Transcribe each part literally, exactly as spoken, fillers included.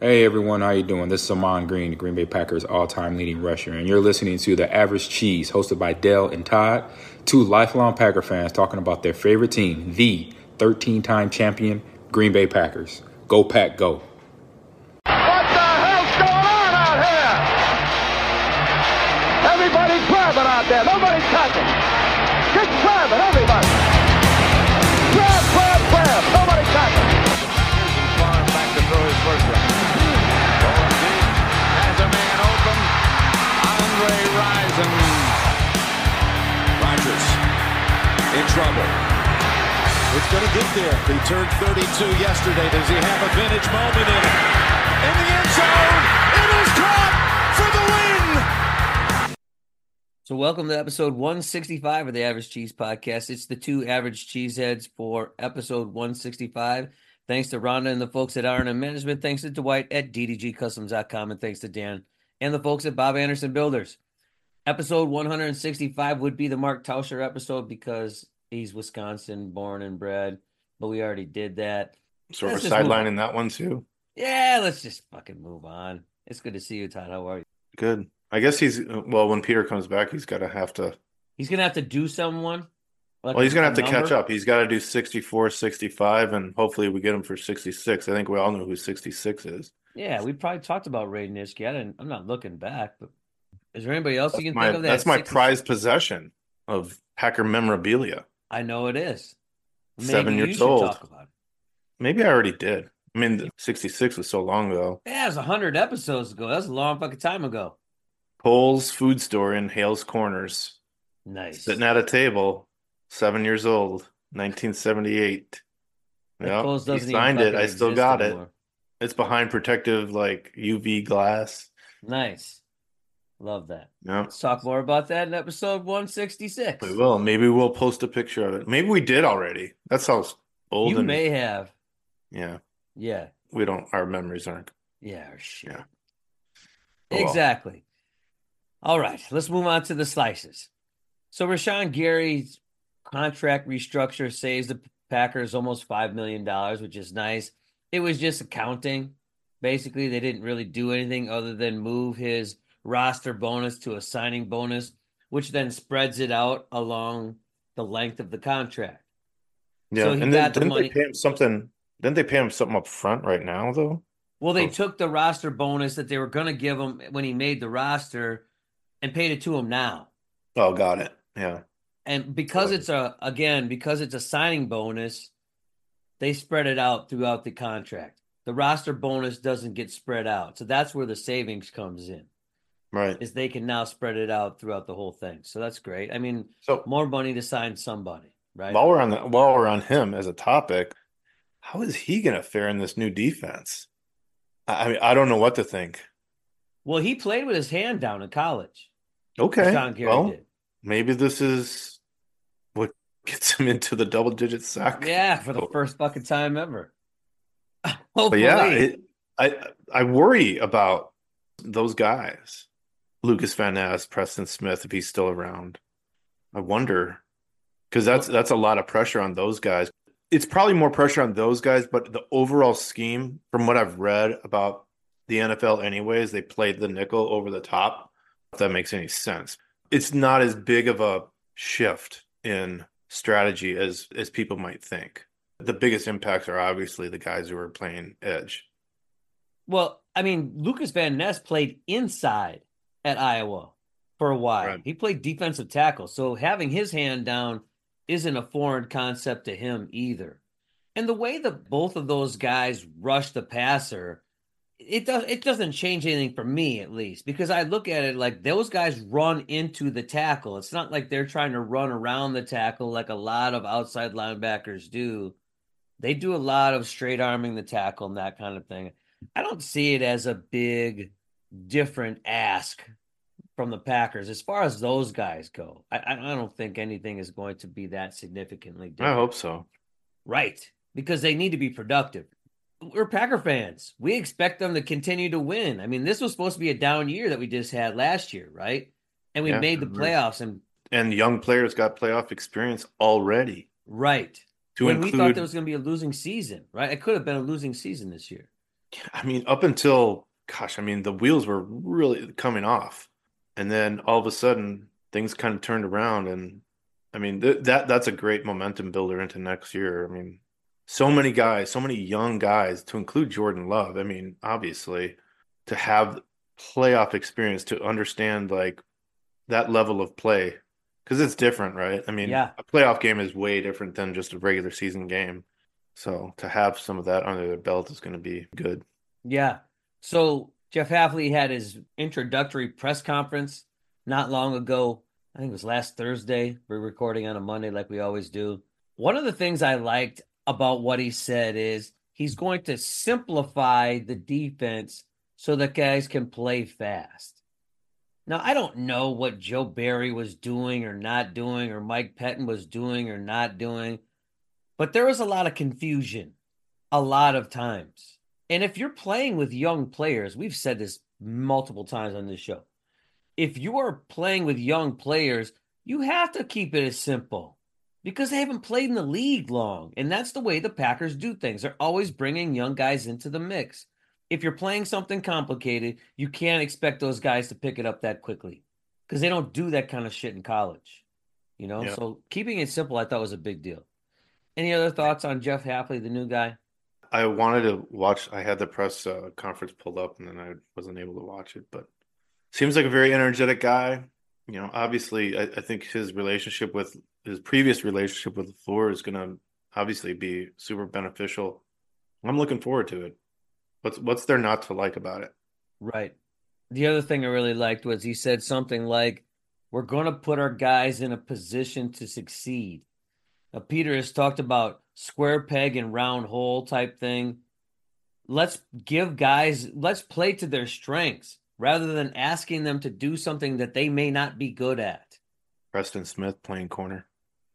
Hey everyone, how you doing? This is Amon Green, the Green Bay Packers all-time leading rusher, and you're listening to The Average Cheese, hosted by Dell and Todd, two lifelong Packer fans talking about their favorite team, the thirteen-time champion Green Bay Packers. Go Pack, go. What the hell's going on out here? Everybody's grabbing out there. Nobody's touching. Just grabbing, everybody. Grab, grab, grab. Nobody touching. Farm back to throw his first one. Going deep. Has a man open. Andre Rison. Rodgers in trouble. It's going to get there. He turned thirty-two yesterday. Does he have a vintage moment in it? In the end zone. It is caught for the win. So welcome to episode one sixty-five of the Average Cheese Podcast. It's the two average cheeseheads for episode one sixty-five. Thanks to Rhonda and the folks at R and M Management. Thanks to Dwight at D D G customs dot com. And thanks to Dan and the folks at Bob Anderson Builders. Episode one sixty-five would be the Mark Tauscher episode because he's Wisconsin born and bred, but we already did that. So Let's we're just move sidelining on. that one too. Yeah, let's just fucking move on. It's good to see you, Todd. How are you? Good. I guess he's well. When Peter comes back, he's got to have to. He's going to have to do someone. Like Well, he's a- gonna a have to catch number. up. He's got to do sixty-four, sixty-five, and hopefully we get him for sixty-six. I think we all know who sixty-six is. Yeah, we probably talked about Ray Nitschke. I didn't, I'm not looking back, but is there anybody else you can My, think of that? that's my sixty prized possession of Packer memorabilia. I know it is. Maybe Seven you years should old. talk about it. Maybe I already did. I mean, the sixty-six was so long ago. Yeah, it was one hundred episodes ago. That's a long fucking time ago. Cole's Food Store in Hales Corners, Nice. sitting at a table, seven years old, nineteen seventy-eight. That Yeah, Kohl's he doesn't even signed it. fucking I still exist got it. anymore. It's behind protective, like U V glass. Nice. Love that. Yeah, Let's talk more about that in episode one sixty-six. we will. Maybe we'll post a picture of it. Maybe we did already. That's how old. You and, may have. Yeah, Yeah. we don't. Our memories aren't. Yeah, or shit. Yeah. Oh, well. Exactly. All right, let's move on to the slices. So Rashawn Gary's contract restructure saves the Packers almost five million dollars, which is nice. It was just accounting. Basically, they didn't really do anything other than move his roster bonus to a signing bonus, which then spreads it out along the length of the contract. Yeah, So he and got then the didn't money- they pay him something? Didn't they pay him something up front right now though? Well, they Oh. took the roster bonus that they were going to give him when he made the roster and paid it to him now. Oh, got it. Yeah, And because Right. it's a, again, because it's a signing bonus, they spread it out throughout the contract. The roster bonus doesn't get spread out. So that's where the savings comes in, right. is they can now spread it out throughout the whole thing. So that's great. I mean, So more money to sign somebody, right? while we're on the while we're on him as a topic, how is he going to fare in this new defense? I I mean, I don't know what to think. Well, he played with his hand down in college. Okay, Rashawn Gary well, did. maybe this is what gets him into the double digit sack. Yeah, for the Oh. first fucking time ever. But Hopefully. yeah, it, I I worry about those guys, Lucas Van Ness, Preston Smith, if he's still around. I wonder because that's that's a lot of pressure on those guys. It's probably more pressure on those guys, but the overall scheme, from what I've read about the N F L, anyways, they played the nickel over the top. If that makes any sense, it's not as big of a shift in strategy as as people might think. The biggest impacts are obviously the guys who are playing edge. Well, I mean, Lucas Van Ness played inside at Iowa for a while. Right. He played defensive tackle. So having his hand down isn't a foreign concept to him either. And the way that both of those guys rush the passer, it does it doesn't change anything for me, at least, because I look at it like those guys run into the tackle. It's not like they're trying to run around the tackle like a lot of outside linebackers do. They do a lot of straight arming the tackle and that kind of thing. I don't see it as a big, different ask from the Packers as far as those guys go. I, I don't think anything is going to be that significantly different. I hope so. Right, because they need to be productive. We're Packer fans. We expect them to continue to win. I mean, this was supposed to be a down year that we just had last year, right? And we Yeah. made the playoffs. And And young players got playoff experience already. right. To when we thought include there was going to be a losing season, right? It could have been a losing season this year. I mean, up until, gosh, I mean, the wheels were really coming off. And then all of a sudden, things kind of turned around. And I mean, th that that's a great momentum builder into next year. I mean, so many guys, so many young guys, to include Jordan Love. I mean, obviously, to have playoff experience, to understand like that level of play, because it's different, right? I mean, Yeah. a playoff game is way different than just a regular season game. So to have some of that under their belt is going to be good. Yeah. So Jeff Hafley had his introductory press conference not long ago. I think it was last Thursday. We're recording on a Monday like we always do. One of the things I liked about what he said is he's going to simplify the defense so that guys can play fast. Now, I don't know what Joe Barry was doing or not doing, or Mike Pettin was doing or not doing, but there was a lot of confusion a lot of times. And if you're playing with young players, we've said this multiple times on this show. If you are playing with young players, you have to keep it as simple because they haven't played in the league long. And that's the way the Packers do things. They're always bringing young guys into the mix. If you're playing something complicated, you can't expect those guys to pick it up that quickly because they don't do that kind of shit in college. You know, Yeah. so keeping it simple, I thought was a big deal. Any other thoughts on Jeff Hafley, the new guy? I wanted to watch. I had the press uh, conference pulled up, and then I wasn't able to watch it. But seems like a very energetic guy. You know, obviously, I, I think his relationship with his previous relationship with LaFleur is going to obviously be super beneficial. I'm looking forward to it. What's what's there not to like about it? Right. The other thing I really liked was he said something like, we're going to put our guys in a position to succeed. Now, Peter has talked about square peg and round hole type thing. Let's give guys, let's play to their strengths rather than asking them to do something that they may not be good at. Preston Smith playing corner.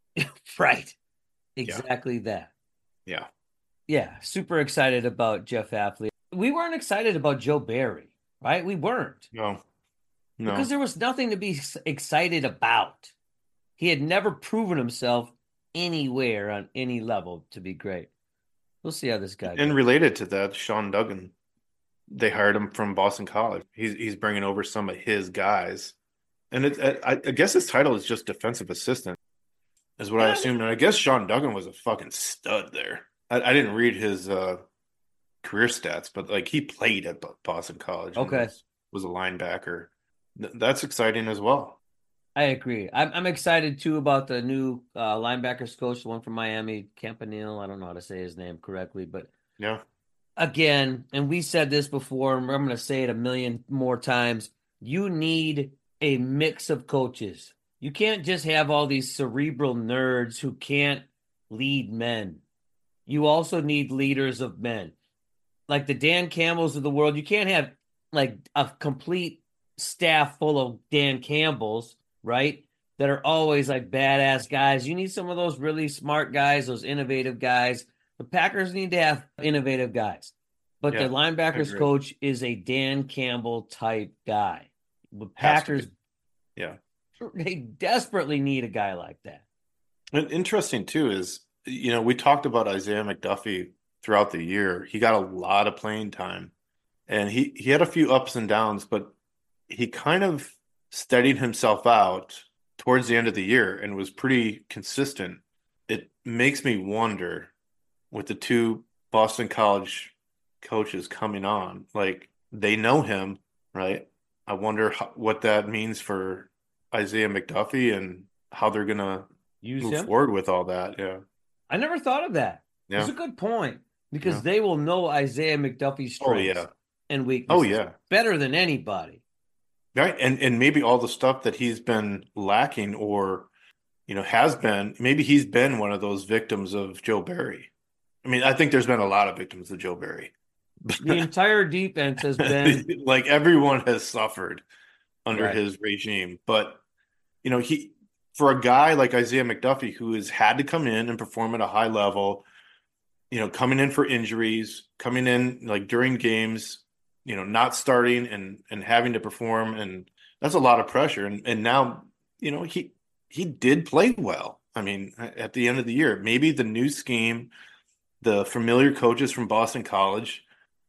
Right. Exactly that. Yeah. Yeah. Super excited about Jeff Hafley. We weren't excited about Joe Barry, right? We weren't. No. No. Because there was nothing to be excited about. He had never proven himself anywhere on any level to be great. We'll see how this guy And goes. related to that, Sean Duggan, they hired him from Boston College. He's he's bringing over some of his guys, and it, I, I guess his title is just defensive assistant, is what I Yeah. assumed. And I guess Sean Duggan was a fucking stud there. I, I didn't read his uh, career stats, but like he played at Boston College. and Okay. was, was a linebacker. Th- That's exciting as well. I agree. I'm, I'm excited too about the new uh, linebackers coach, the one from Miami, Campanile. I don't know how to say his name correctly, but Yeah. again, and we said this before, and I'm going to say it a million more times. You need a mix of coaches. You can't just have all these cerebral nerds who can't lead men. You also need leaders of men. Like the Dan Campbells of the world, you can't have like a complete staff full of Dan Campbells, right? That are always like badass guys. You need some of those really smart guys, those innovative guys. The Packers need to have innovative guys. But Yeah, the I linebackers agree. coach is a Dan Campbell type guy. The Has to be. Packers, Yeah. they desperately need a guy like that. And interesting too is, you know, we talked about Isaiah McDuffie throughout the year. He got a lot of playing time, and he he had a few ups and downs, but he kind of steadied himself out towards the end of the year and was pretty consistent. It makes me wonder with the two Boston College coaches coming on, like they know him, right? I wonder how, what that means for Isaiah McDuffie and how they're going to Use move him. forward with all that. Yeah. I never thought of that. Yeah. It's a good point because Yeah. they will know Isaiah McDuffie's Oh, strengths yeah. and weaknesses Oh, yeah. better than anybody. Right. And and maybe all the stuff that he's been lacking or, you know, has been, maybe he's been one of those victims of Joe Barry. I mean, I think there's been a lot of victims of Joe Barry. The entire defense has been Like everyone has suffered under Right. his regime. But, you know, he for a guy like Isaiah McDuffie who has had to come in and perform at a high level, you know, coming in for injuries, coming in like during games, you know, not starting and and having to perform, and that's a lot of pressure. And and now, you know, he he did play well. I mean, at the end of the year, maybe the new scheme, the familiar coaches from Boston College,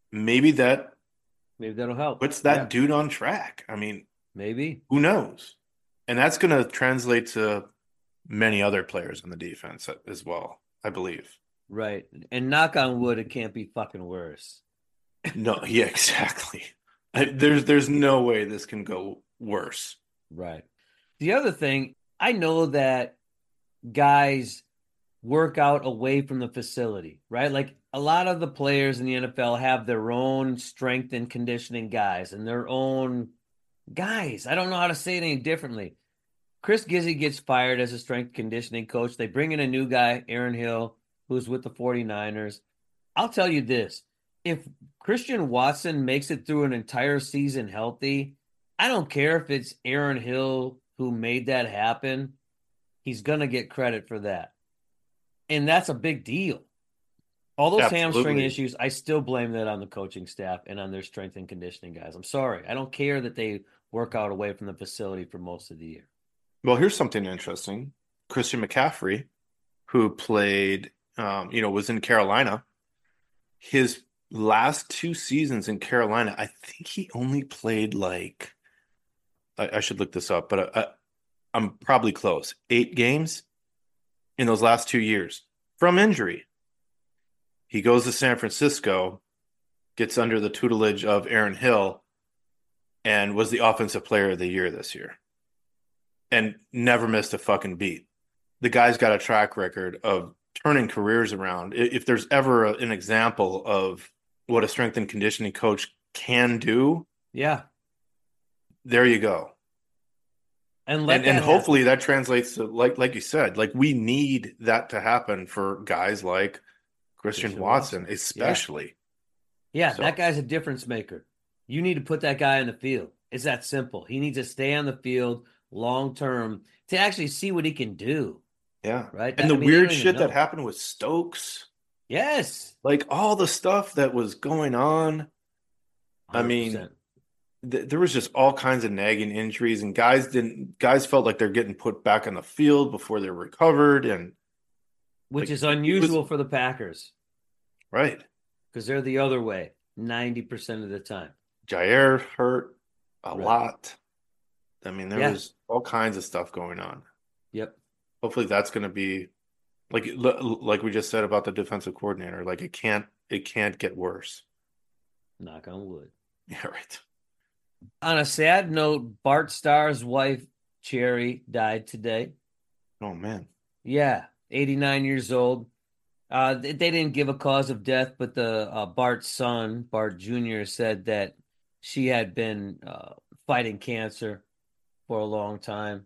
maybe that Maybe that'll help. puts that Yeah, dude on track. I mean, maybe. who knows? And that's going to translate to many other players on the defense as well, I believe. Right. And knock on wood, it can't be fucking worse. No, yeah, exactly. I, there's there's no way this can go worse. Right. The other thing, I know that guys work out away from the facility, right? Like a lot of the players in the N F L have their own strength and conditioning guys and their own guys. I don't know how to say it any differently. Chris Gizzy gets fired as a strength conditioning coach. They bring in a new guy, Aaron Hill, who's with the 49ers. I'll tell you this. If Christian Watson makes it through an entire season healthy, I don't care if it's Aaron Hill who made that happen. He's going to get credit for that. And that's a big deal. All those Absolutely. hamstring issues, I still blame that on the coaching staff and on their strength and conditioning guys. I'm sorry. I don't care that they work out away from the facility for most of the year. Well, here's something interesting. Christian McCaffrey, who played, um, you know, was in Carolina. His last two seasons in Carolina, I think he only played like, I, I should look this up, but I, I, I'm probably close. Eight games in those last two years from injury. He goes to San Francisco, gets under the tutelage of Aaron Hill, and was the offensive player of the year this year. And never missed a fucking beat. The guy's got a track record of turning careers around. If there's ever a, an example of what a strength and conditioning coach can do, yeah, there you go. And let and, that and hopefully happen. that translates to, like like you said, like we need that to happen for guys like Christian, Christian Watson, Watson. especially. Yeah, So- that guy's a difference maker. You need to put that guy in the field. It's that simple. He needs to stay on the field long term to actually see what he can do. Yeah. Right. And I the mean, they weird don't even shit know. that happened with Stokes, Yes. like all the stuff that was going on. I mean, one hundred percent. th- there was just all kinds of nagging injuries, and guys didn't guys felt like they're getting put back on the field before they recovered, and Which like, is it was- unusual for the Packers right. because they're the other way ninety percent of the time. Jair hurt a Right. lot. I mean, there Yeah. was all kinds of stuff going on. Yep. Hopefully that's going to be like like we just said about the defensive coordinator. Like it can't it can't get worse. Knock on wood. Yeah, right. On a sad note, Bart Starr's wife, Cherry, died today. Oh man. Yeah, eighty-nine years old. Uh, they, they didn't give a cause of death, but the uh, Bart's son, Bart Junior, said that she had been uh, fighting cancer for a long time.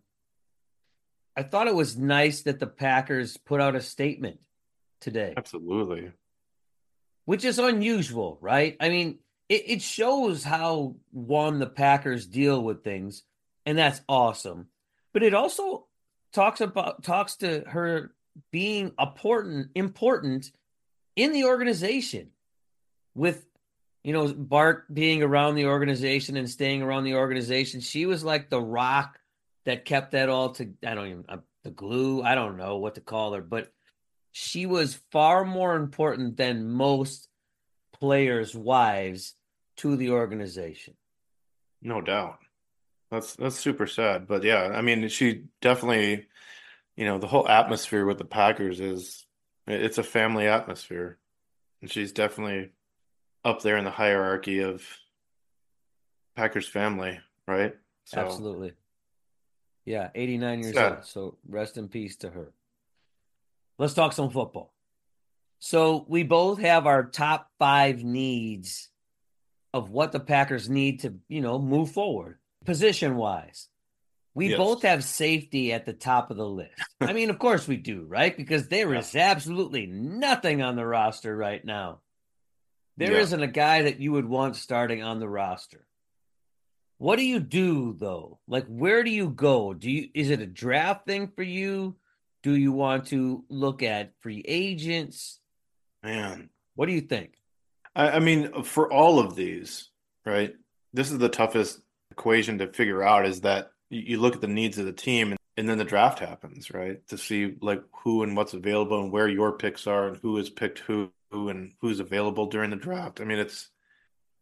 I thought it was nice that the Packers put out a statement today, Absolutely. which is unusual, right? I mean, it, it shows how, one, the Packers deal with things, and that's awesome. But it also talks about talks to her being important important in the organization, with, you know, Bart being around the organization and staying around the organization. She was like the rock that kept that all to, I don't even, uh, the glue, I don't know what to call her, but she was far more important than most players' wives to the organization. No doubt. That's that's super sad. But yeah, I mean, she definitely, you know, the whole atmosphere with the Packers is it's a family atmosphere. And she's definitely up there in the hierarchy of Packers family, right? So Absolutely. Yeah, eighty-nine years Sad. old. So rest in peace to her. Let's talk some football. So we both have our top five needs of what the Packers need to, you know, move forward position-wise. We Yes. both have safety at the top of the list. I mean, of course we do, right? Because there Yeah. is absolutely nothing on the roster right now. There Yeah. isn't a guy that you would want starting on the roster. What do you do though? Like, where do you go? Do you, is it a draft thing for you? Do you want to look at free agents? Man. What do you think? I, I mean, for all of these, right? This is the toughest equation to figure out is that you, you look at the needs of the team and, and then the draft happens, right? To see like who and what's available and where your picks are and who has picked who, who and who's available during the draft. I mean, it's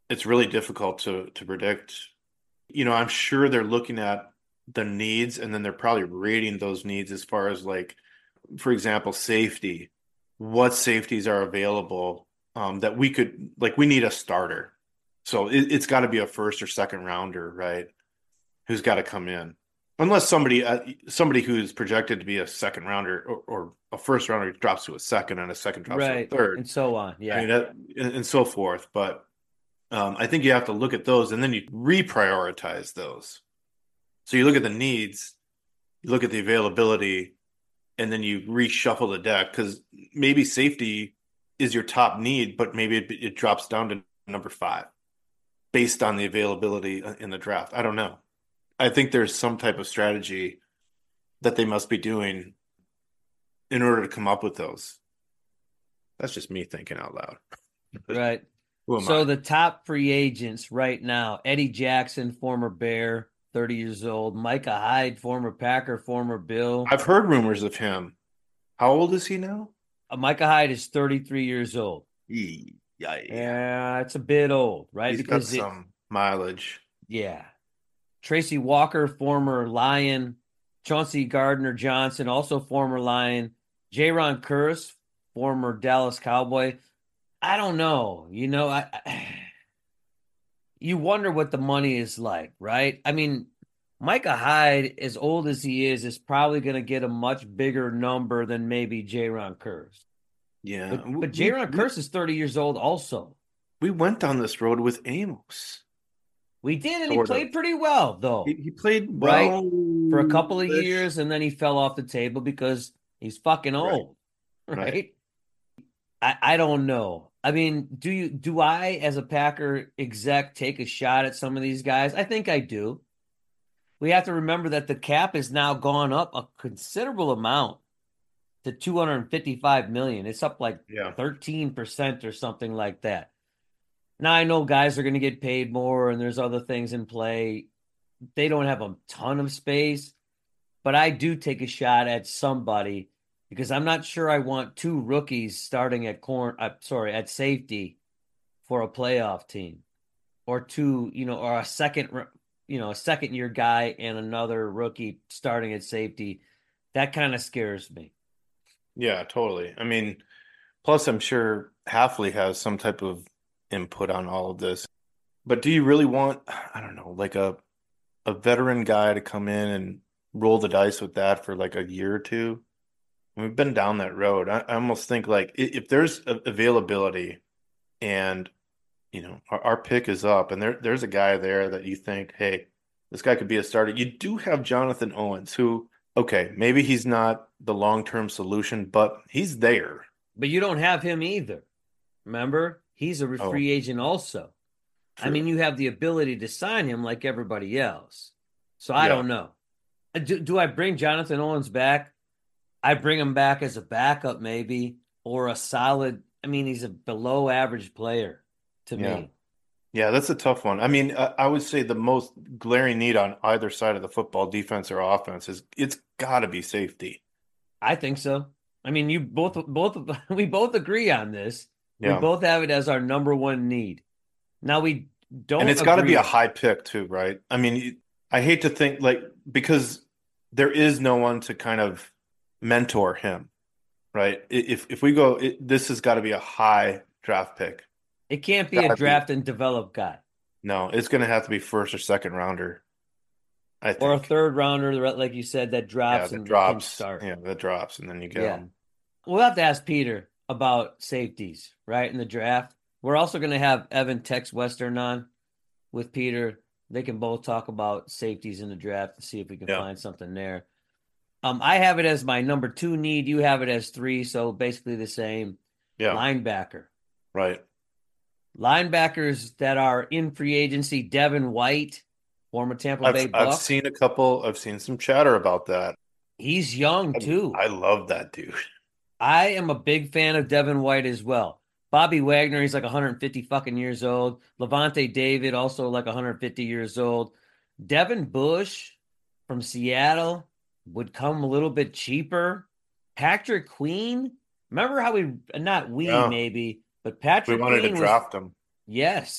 it's really difficult to to predict. You know, I'm sure they're looking at the needs and then they're probably rating those needs as far as like, for example, safety. What safeties are available um, that we could like? We need a starter, so it, it's got to be a first or second rounder, right? Who's got to come in, unless somebody uh, somebody who's projected to be a second rounder or, or a first rounder drops to a second and a second drops Right. to a third, And so on. Yeah. I mean, that, and, and so forth. But um, I think you have to look at those and then you reprioritize those. So you look at the needs, you look at the availability, and then you reshuffle the deck because maybe safety is your top need, but maybe it, it drops down to number five based on the availability in the draft. I don't know. I think there's some type of strategy that they must be doing in order to come up with those. That's just me thinking out loud. Right. Who am So I? the top free agents right now, Eddie Jackson, former Bear, thirty years old. Micah Hyde, former Packer, former Bill. I've heard rumors of him. How old is he now? Uh, Micah Hyde is thirty-three years old. Yeah, Yeah, it's a bit old, right? He's because got some it, mileage. yeah. Tracy Walker, former Lion. Chauncey Gardner Johnson, also former Lion. Jaron Curse, former Dallas Cowboy. I don't know. You know, I, I you wonder what the money is like, right? I mean, Micah Hyde, as old as he is, is probably going to get a much bigger number than maybe Jaron Curse. Yeah. But, we, but Jaron Curse is thirty years old also. we went down this road with Amos. We did, and Sort he played of. pretty well, though. He, he played Right? well For a couple of years, and then he fell off the table because he's fucking old, right? Right. I, I don't know. I mean, do you do I, as a Packer exec, take a shot at some of these guys? I think I do. We have to remember that the cap has now gone up a considerable amount to two hundred fifty-five million dollars. It's up like Yeah. thirteen percent or something like that. Now, I know guys are going to get paid more and there's other things in play. They don't have a ton of space, but I do take a shot at somebody because I'm not sure I want two rookies starting at corn. Uh, sorry, at safety for a playoff team, or two, you know, or a second, you know, a second year guy and another rookie starting at safety. That kind of scares me. Yeah, totally. I mean, plus I'm sure Halfley has some type of input on all of this. But do you really want, I don't know, like a a veteran guy to come in and roll the dice with that for like a year or two? We've been down that road. I, I almost think like if there's availability and, you know, our, our pick is up and there there's a guy there that you think, hey, this guy could be a starter. You do have Jonathan Owens, who, okay, maybe he's not the long-term solution, but he's there. But you don't have him either. Remember, he's a Oh, free agent also. I true. mean, you have the ability to sign him like everybody else. So I Yeah. don't know. Do, do I bring Jonathan Owens back? I bring him back as a backup, maybe, or a solid. I mean, he's a below average player to Yeah. me. Yeah, that's a tough one. I mean, I, I would say the most glaring need on either side of the football, defense or offense, is it's got to be safety. I think so. I mean, you both, both, we both agree on this. We Yeah. both have it as our number one need. Now we don't. And it's got to be agree- a high pick too, right? I mean, I hate to think like because there is no one to kind of mentor him, right? If if we go, it, this has got to be a high draft pick. It can't be Gotta a be. draft and develop guy No, it's going to have to be first or second rounder. I think. or a third rounder, like you said, that yeah, drops that and drops. can start. Yeah, that drops, and then you get Yeah. them. We'll have to ask Peter about safeties, right, in the draft. We're also going to have Evan Tex Western on with Peter. They can both talk about safeties in the draft and see if we can Yeah. find something there. Um, I have it as my number two need. You have it as three, so basically the same. Yeah, Linebacker. right. Linebackers that are in free agency, Devin White, former Tampa Bay I've I've Buck. seen a couple. I've seen some chatter about that. He's young, too. I love that dude. I am a big fan of Devin White as well. Bobby Wagner, he's like one hundred fifty fucking years old. Levante David, also like one hundred fifty years old. Devin Bush from Seattle would come a little bit cheaper. Patrick Queen, remember how we, not we Yeah. maybe, but We Patrick wanted Queen to was, draft him. yes.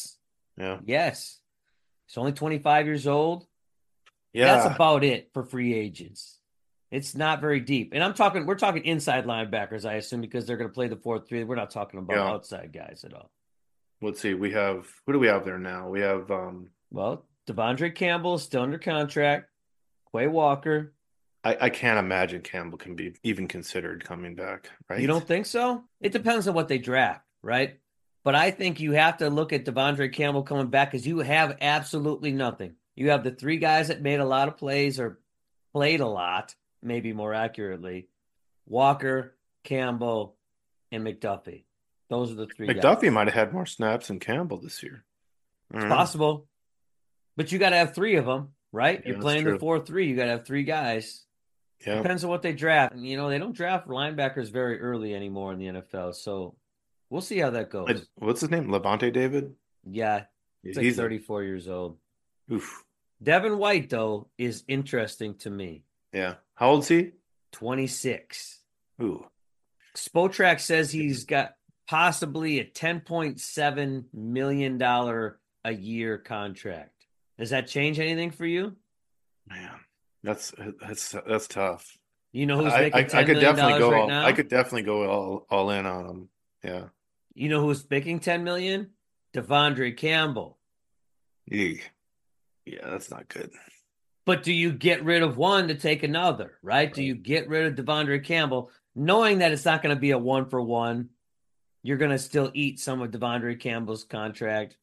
Yeah. Yes. He's only twenty-five years old. Yeah. That's about it for free agents. It's not very deep. And I'm talking, we're talking inside linebackers, I assume, because they're going to play the four three. We're not talking about Yeah. outside guys at all. Let's see. We have, who do we have there now? We have, um, Well, Devondre Campbell is still under contract. Quay Walker. I, I can't imagine Campbell can be even considered coming back, right? You don't think so? It depends on what they draft, right? But I think you have to look at Devondre Campbell coming back because you have absolutely nothing. You have the three guys that made a lot of plays or played a lot, maybe more accurately. Walker, Campbell, and McDuffie. Those are the three guys. McDuffie might have had more snaps than Campbell this year. It's possible. But you got to have three of them, right? Yeah, You're that's playing true. the four three. You got to have three guys. Yeah. Depends on what they draft. You know, they don't draft linebackers very early anymore in the N F L. So we'll see how that goes. Like, what's his name? Levante David? Yeah. He's like He's a- thirty-four years old. Oof. Devin White, though, is interesting to me. Yeah. How old is he? twenty-six. Ooh. Spotrac says he's got possibly a ten point seven million dollars a year contract. Does that change anything for you? Man, that's that's that's tough. You know who's I, making I, ten I could million definitely dollars go. right all, now? I could definitely go all, all in on him. Yeah. You know who's making ten million dollars? Devondre Campbell. Eek. Yeah, that's not good. But do you get rid of one to take another, right? right? Do you get rid of Devondre Campbell, knowing that it's not going to be a one for one? You're going to still eat some of Devondre Campbell's contract.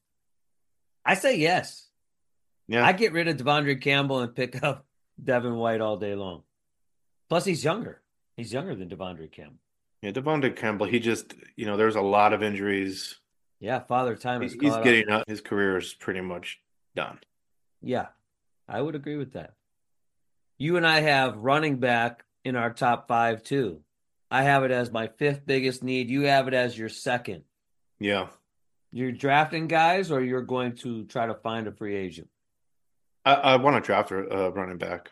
I say yes. Yeah. I get rid of Devondre Campbell and pick up Devin White all day long. Plus, he's younger. He's younger than Devondre Campbell. Yeah, Devondre Campbell, he just, you know, there's a lot of injuries. Yeah, Father Time is He's caught getting up. up. His career is pretty much done. Yeah, I would agree with that. You and I have running back in our top five, too. I have it as my fifth biggest need. You have it as your second. Yeah. You're drafting guys, or you're going to try to find a free agent? I, I want to draft a, a running back.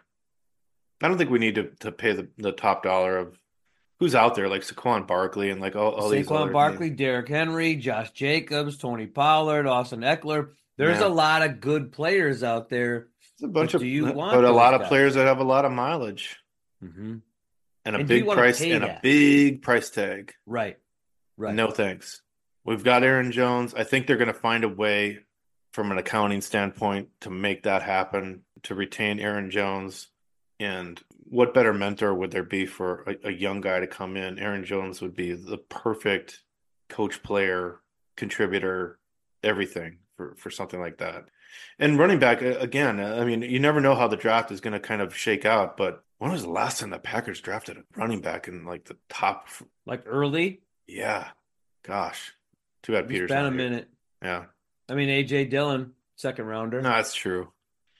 I don't think we need to, to pay the, the top dollar of who's out there, like Saquon Barkley and like all, all these Saquon other Barkley, names. Derrick Henry, Josh Jacobs, Tony Pollard, Austin Eckler. There's Yeah. a lot of good players out there. It's a bunch But of, do you want but a those lot of guys? players that have a lot of mileage Mm-hmm. and a And do you big wanna price pay and that? a big price tag. Right, right. No thanks. We've got Aaron Jones. I think they're going to find a way from an accounting standpoint to make that happen, to retain Aaron Jones. And what better mentor would there be for a, a young guy to come in? Aaron Jones would be the perfect coach, player, contributor, everything for, for something like that. And running back, again, I mean, you never know how the draft is going to kind of shake out, but when was the last time the Packers drafted a running back in like the top? Like early? Yeah. Gosh. Too bad It's Peter's been not a here. minute. Yeah. I mean, A J Dillon, second rounder. No, that's true.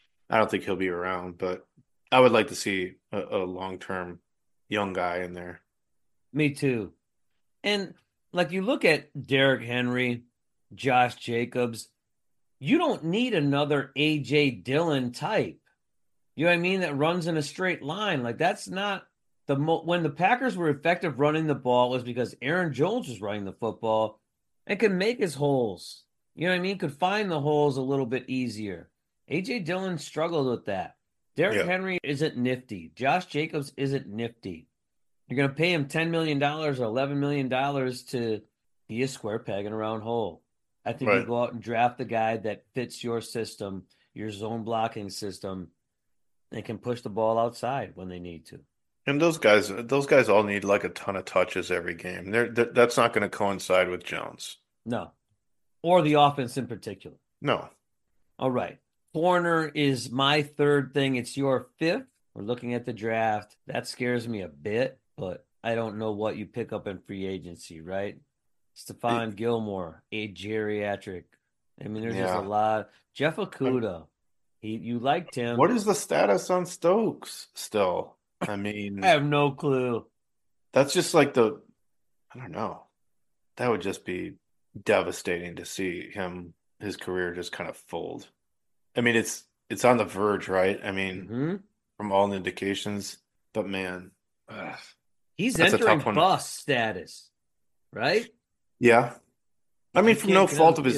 I don't think he'll be around, but I would like to see a, a long-term young guy in there. Me too. And like you look at Derrick Henry, Josh Jacobs, you don't need another A J Dillon type. You know what I mean? That runs in a straight line. Like that's not the mo- when the Packers were effective running the ball, it was because Aaron Jones was running the football and could make his holes. You know what I mean? Could find the holes a little bit easier. A J Dillon struggled with that. Derrick Yeah. Henry isn't nifty. Josh Jacobs isn't nifty. You're going to pay him ten million dollars or eleven million dollars to be a square peg in a round hole. I think you Right. go out and draft the guy that fits your system, your zone blocking system, and can push the ball outside when they need to. And those guys, those guys all need like a ton of touches every game. They're, they're, that's not going to coincide with Jones. No. Or the offense in particular. No. All right. Corner is my third thing. It's your fifth. We're looking at the draft. That scares me a bit, but I don't know what you pick up in free agency, right? Stephon Gilmore, a geriatric. I mean, there's just Yeah. a lot. Jeff Okuda, he you liked him. What is the status on Stokes still? I mean, I have no clue. that's just like the, I don't know. That would just be devastating to see him, his career just kind of fold. I mean, it's it's on the verge, right? I mean, hmm from all indications, but man, ugh. He's That's a entering tough one. bust status, right? Yeah. I mean, He from no can't get on fault the of his field. own.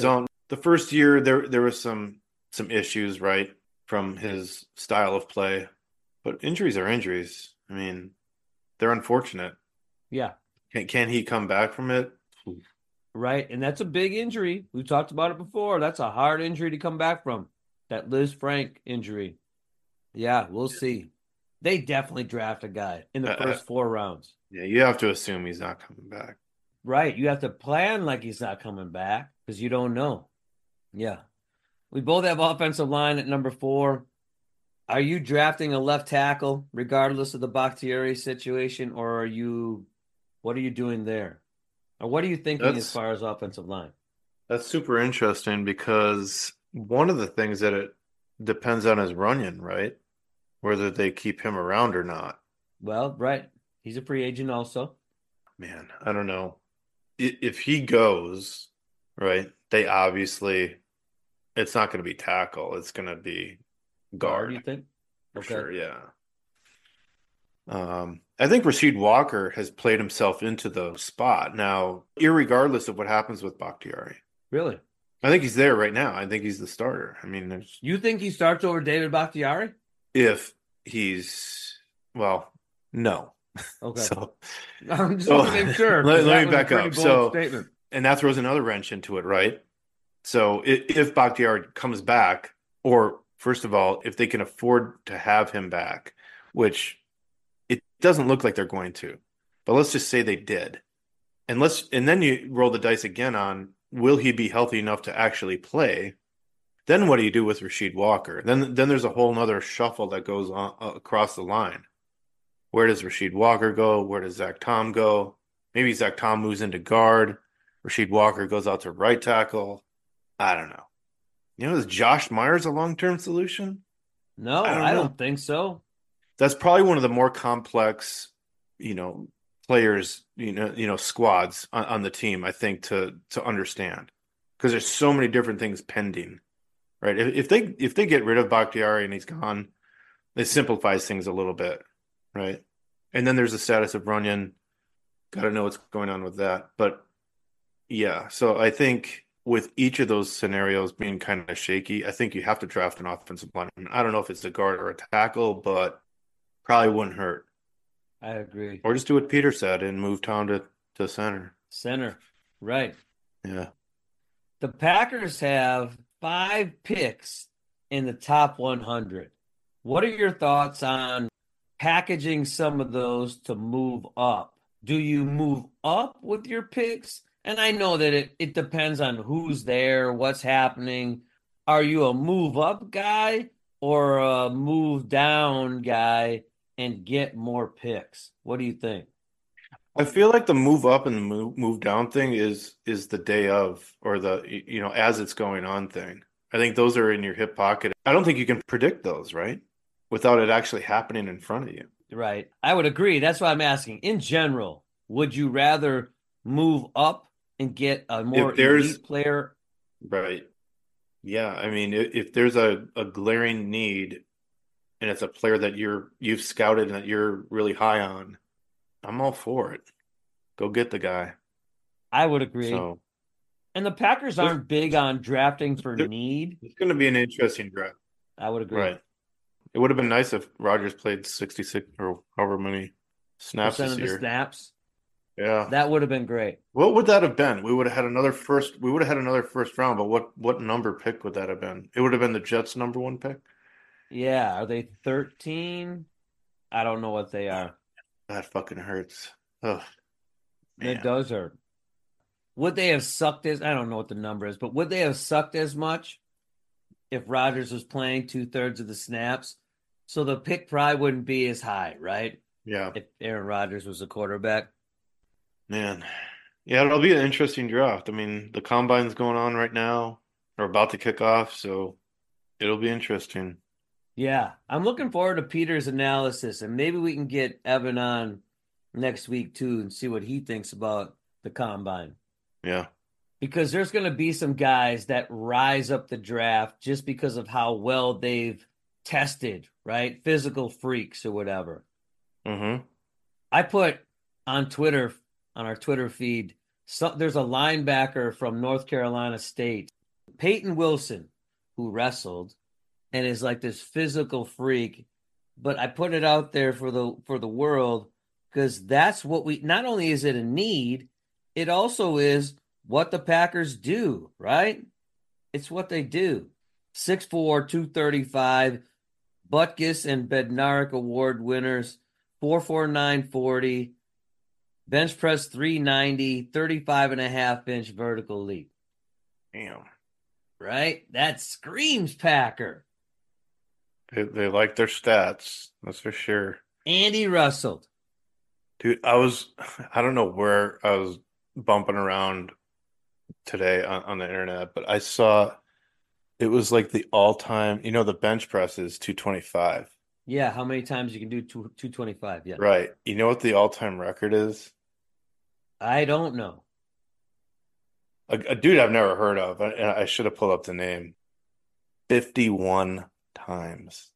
the first year there there was some some issues, right, from his style of play. But injuries are injuries. I mean, they're unfortunate. Yeah. Can can he come back from it? Right. And that's a big injury. We've talked about it before. That's a hard injury to come back from. That Liz Frank injury. Yeah, we'll see. They definitely draft a guy in the Uh, first four rounds. Yeah, you have to assume he's not coming back. Right. You have to plan like he's not coming back because you don't know. Yeah. We both have offensive line at number four. Are you drafting a left tackle regardless of the Bakhtiari situation, or are you, what are you doing there? Or what are you thinking That's- as far as offensive line? That's super interesting because one of the things that it depends on is Runyon, right? Whether they keep him around or not. Well, right. He's a free agent also. Man, I don't know. I- If he goes, right, they obviously, it's not going to be tackle. It's going to be guard. you think? For Okay. sure, yeah. Um, I think Rasheed Walker has played himself into the spot. Now, irregardless of what happens with Bakhtiari, Really? I think he's there right now. I think he's the starter. I mean, there's You think he starts over David Bakhtiari? if he's well, no. Okay. So, I'm just so want to make sure. let, 'cause let that me was a back pretty up. bold So, statement. and that throws another wrench into it, right? So, if, if Bakhtiari comes back, or first of all, if they can afford to have him back, which it doesn't look like they're going to, but let's just say they did, and let's and then you roll the dice again on will he be healthy enough to actually play? Then what do you do with Rasheed Walker? Then then there's a whole nother shuffle that goes on uh, across the line. Where does Rasheed Walker go? Where does Zach Tom go? Maybe Zach Tom moves into guard. Rasheed Walker goes out to right tackle. I don't know. You know, is Josh Myers a long-term solution? No, I I don't don't, know. think so. That's probably one of the more complex, you know, players, you know, you know, squads on, on the team, I think, to to understand. Because there's so many different things pending. Right. If, if they if they get rid of Bakhtiari and he's gone, it simplifies things a little bit. Right. And then there's the status of Runyon. Got to know what's going on with that. But yeah, so I think with each of those scenarios being kind of shaky, I think you have to draft an offensive lineman. I don't know if it's a guard or a tackle, but probably wouldn't hurt. I agree. Or just do what Peter said and move Tom to, to center. Center. Right. Yeah. The Packers have five picks in the top one hundred. What are your thoughts on packaging some of those to move up? Do you move up with your picks? And I know that it, it depends on who's there, what's happening. Are you a move up guy or a move down guy and get more picks? What do you think? I feel like the move up and the move move down thing is is the day of, or the, you know, as it's going on thing. I think those are in your hip pocket. I don't think you can predict those, right? Without it actually happening in front of you. Right. I would agree. That's why I'm asking. In general, would you rather move up and get a more If there's- elite player? Right. Yeah. I mean, if, if there's a, a glaring need and it's a player that you're you've scouted and that you're really high on, I'm all for it. Go get the guy. I would agree. So And the Packers aren't big on drafting for There- need. it's going to be an interesting draft. I would agree. Right. It would have been nice if Rodgers played sixty-six or however many snaps Percent this of the year. snaps. Yeah. That would have been great. What would that have been? We would have had another first. We would have had another first round. But what what number pick would that have been? It would have been the Jets' number one pick. Yeah. Are they thirteen? I don't know what they are. That fucking hurts. Ugh. It Man. does hurt. Would they have sucked as I don't know what the number is, but would they have sucked as much if Rodgers was playing two thirds of the snaps? So the pick probably wouldn't be as high, right? Yeah, If Aaron Rodgers was a quarterback. man. Yeah, it'll be an interesting draft. I mean, the combine's going on right now, or about to kick off, so it'll be interesting. Yeah. I'm looking forward to Peter's analysis, and maybe we can get Evan on next week too and see what he thinks about the combine. Yeah, Because there's going to be some guys that rise up the draft just because of how well they've tested, right? Physical freaks or whatever. mm-hmm. I put on Twitter, on our Twitter feed, so, there's a linebacker from North Carolina State. Peyton Wilson, who wrestled and is like this physical freak, but I put it out there for the for the world because that's what we, not only is it a need, it also is what the Packers do, right? It's what they do. six four, two thirty-five, Butkus and Bednarik Award winners, four forty-nine forty, bench press three ninety, thirty-five and a half inch vertical leap. Damn. Right? That screams Packer. They, they like their stats. That's for sure. Andy Russell. Dude, I was, I don't know where I was bumping around today on, on the internet, but I saw it was like the all-time, you know, the bench press is two twenty-five. Yeah, how many times you can do two, 225? Yeah. Right. You know what the all-time record is? I don't know. A, a dude I've never heard of, and I should have pulled up the name. fifty-one times.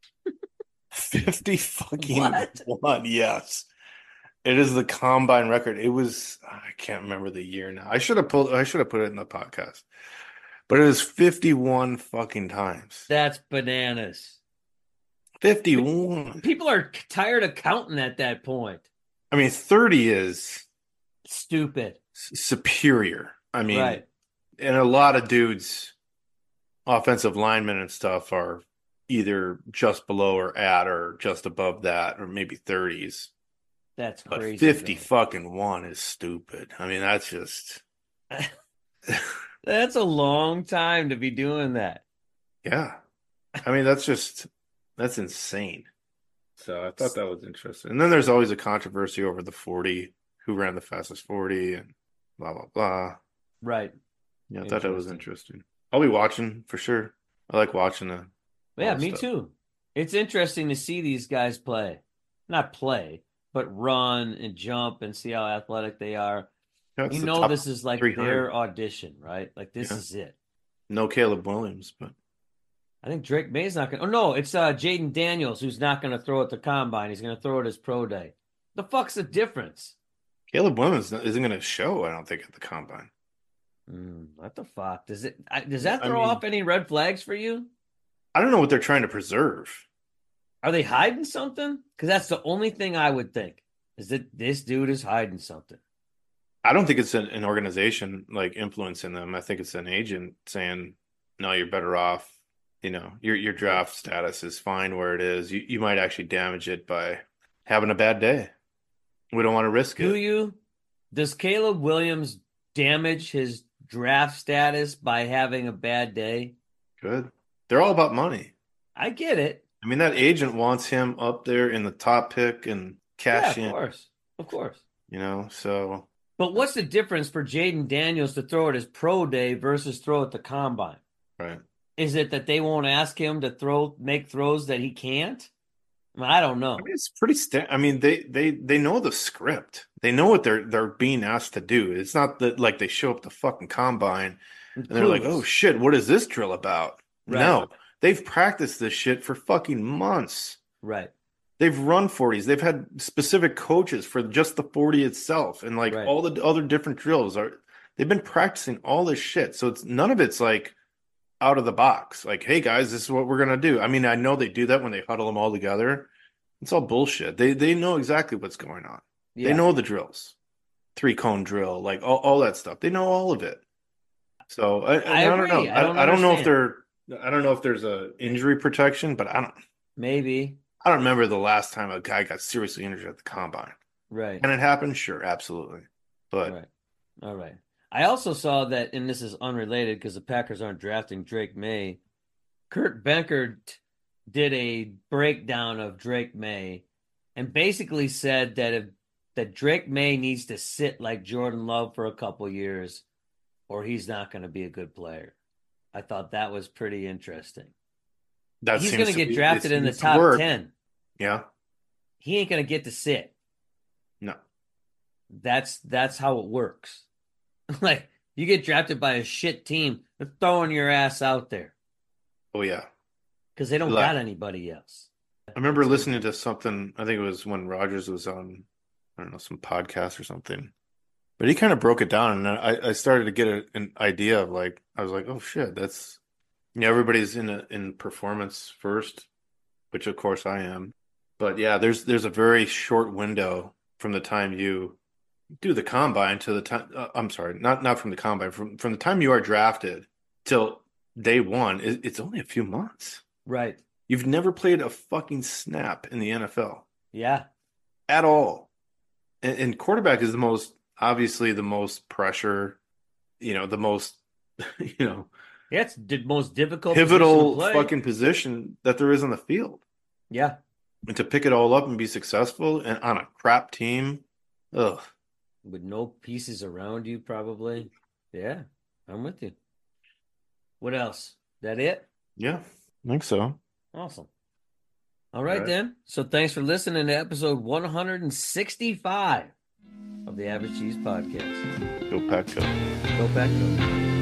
fifty fucking What? one, yes. It is the combine record. It was, I can't remember the year now. I should have pulled, I should have put it in the podcast. But it is fifty-one fucking times. That's bananas. fifty-one. People are tired of counting at that point. I mean, thirty is Stupid. s- superior. I mean, Right. and a lot of dudes, offensive linemen and stuff, are either just below or at or just above that, or maybe thirties. That's But crazy. fifty man. fucking one is stupid. I mean, that's just, That's a long time to be doing that. yeah. I mean, that's just, that's insane. So I thought that was interesting. And then there's always a controversy over the forty, who ran the fastest forty, and blah, blah, blah. Right. Yeah, I thought that was Interesting. interesting. I'll be watching for sure. I like watching the. Yeah, all the me stuff. too. It's interesting to see these guys play. Not play, but run and jump and see how athletic they are. Yeah, it's You the know, top this is like three hundred. their audition, right? Like this Yeah. is it. No Caleb Williams, but I think Drake May's not going to. Oh, no, it's uh, Jaden Daniels who's not going to throw at the combine. He's going to throw it as pro day. The fuck's the difference? Caleb Williams isn't going to show, I don't think, at the combine. Mm, what the fuck? Does it? I, does that I throw mean- off any red flags for you? I don't know what they're trying to preserve. Are they hiding something? Because that's the only thing I would think is that this dude is hiding something. I don't think it's an, an organization like influencing them. I think it's an agent saying, no, you're better off. You know, your your draft status is fine where it is. You you might actually damage it by having a bad day. We don't want to risk Do it. you? Does Caleb Williams damage his draft status by having a bad day? Good. They're all about money. I get it. I mean, that agent wants him up there in the top pick and cash yeah, of in, course. Of course. you know, so But what's the difference for Jaden Daniels to throw at his pro day versus throw at the combine? right. Is it that they won't ask him to throw make throws that he can't? I, mean, I don't know. I mean, it's pretty sta- I mean, they they they know the script. They know what they're they're being asked to do. It's not that like they show up the fucking combine and they're like, "Oh shit, what is this drill about?" Right. No. They've practiced this shit for fucking months. Right. They've run forties. They've had specific coaches for just the forty itself, and like Right. all the other different drills are. They've been practicing all this shit, so it's none of it's like out of the box. Like, hey guys, this is what we're gonna do. I mean, I know they do that when they huddle them all together. It's all bullshit. They they know exactly what's going on. Yeah. They know the drills, three cone drill, like all, all that stuff. They know all of it. So I, I I, don't agree. know. I don't I, I don't know if understand. they're. I don't know if there's a injury protection, but I don't. Maybe. I don't remember the last time a guy got seriously injured at the combine. Right. Can it happen? Sure, absolutely. But Right. All right. I also saw that, and this is unrelated because the Packers aren't drafting Drake May. Kurt Benkert did a breakdown of Drake May and basically said that if that Drake May needs to sit like Jordan Love for a couple years or he's not going to be a good player. I thought that was pretty interesting. that He's seems going to get be- drafted it in the seems to top work. ten. Yeah. He ain't going to get to sit. No. That's that's how it works. Like you get drafted by a shit team, they're throwing your ass out there Oh yeah. because they don't Like- got anybody else. I remember listening to something. I think it was when Rogers was on, I don't know, some podcast or something. But he kind of broke it down, and I, I started to get a, an idea of like, I was like, oh shit, that's, you know, everybody's in a, in performance first, which of course I am. But yeah, there's there's a very short window from the time you do the combine to the time. Uh, I'm sorry, not not from the combine, from from the time you are drafted till day one. It, it's only a few months. Right. You've never played a fucking snap in the N F L Yeah. at all, and, and quarterback is the most obviously the most pressure, you know, the most, you know, Yeah, it's the most difficult pivotal position to play. fucking position that there is on the field. Yeah. And to pick it all up and be successful and on a crap team, ugh. With no pieces around you, probably. Yeah, I'm with you. What else? That it? Yeah, I think so. Awesome. All right, All right. then. So thanks for listening to episode one sixty-five of the Average Cheese Podcast. Go Pack Go. Go back to